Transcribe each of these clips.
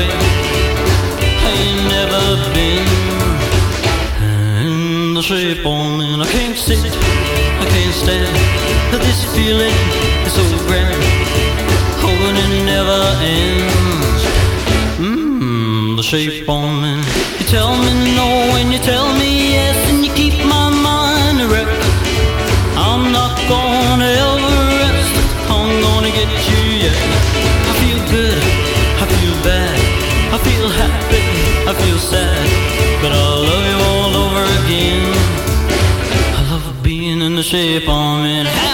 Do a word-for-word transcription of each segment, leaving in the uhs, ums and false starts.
way I ain't never been. In the shape I'm in, I can't sit, I can't stand. This feeling is so grand, hoping it never ends. Mmm, the shape I'm in. You tell me no and you tell me yes, and you keep my mind erect. I'm not gonna ever rest, I'm gonna get you yet. I feel good, I feel bad, I feel happy, I feel sad, but I'll love you all over again. I love being in the shape I'm in. Ha!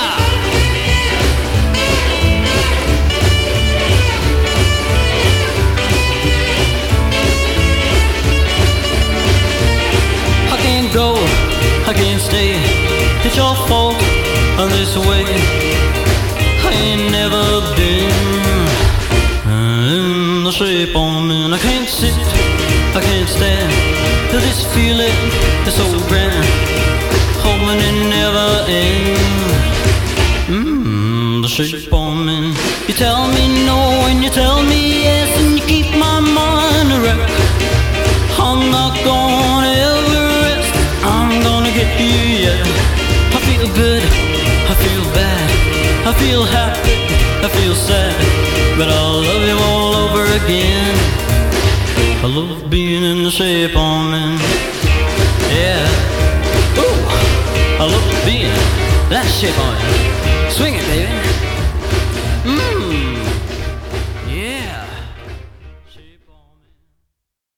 I can't go, I can't stay, it's your fault, I'm this way. I ain't never been in the shape I'm in. I can't sit, I can't stand. This feeling is so grand, hoping it never ends. Mmm, the shape I'm in. You tell me no and you tell me yes, and you keep my mind erect. I'm not gonna ever rest, I'm gonna get you yet. I feel good, I feel bad, I feel happy, I feel sad, but I'll love you all over again. I love being in the shape I'm in. Yeah. Ooh, I love being that shape I'm in. Swing it, baby.